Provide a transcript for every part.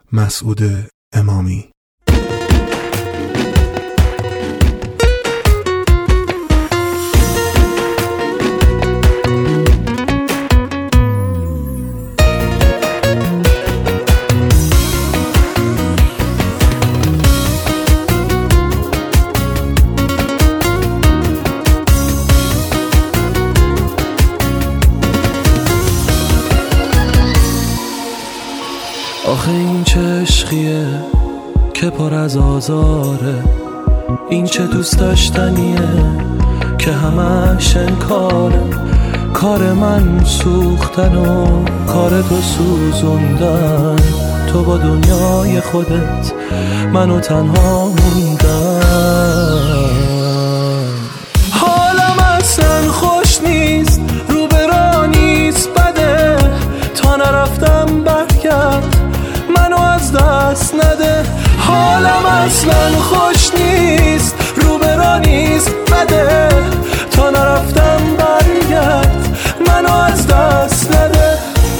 مسعود امامی. آخه این چه عشقیه که پر از آزاره، این چه دوست داشتنیه که همش انکاره. کار من سوختن و کار تو سوزوندن، تو با دنیای خودت منو تنها موندن. حالم اصلا خوش نیست، رو به راه نیست بده، تا نرفتم برگرد منو از دست نده. حالم اصلا خوش نیست، رو به راه نیست بده، تا نرفتم برگرد منو از دست نده.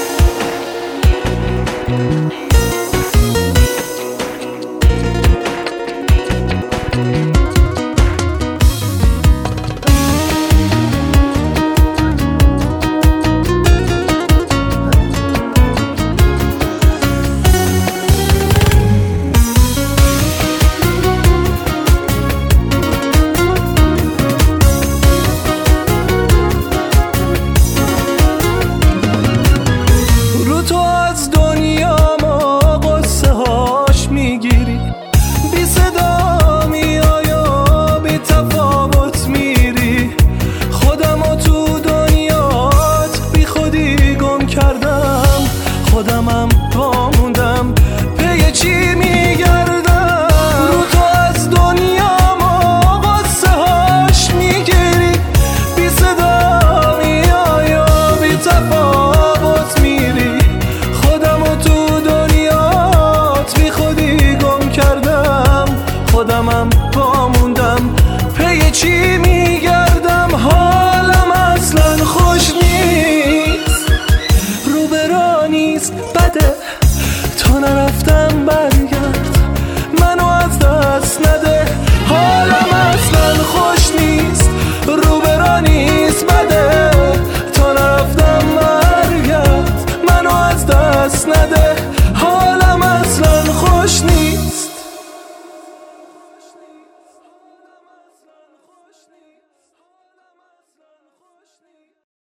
خودمم پا موندم، پی چی میگردم؟ رو تو از دنیا ما قصه هاش میگیری، بی صدا میای و بی تفاوت میری. خودمو تو دنیات بی خودی گم کردم، خودمم پا موندم، پی چی میگردم؟ حالم اصلا خوش نیست، رو به راه نیست بده، تا نرفتم برگرد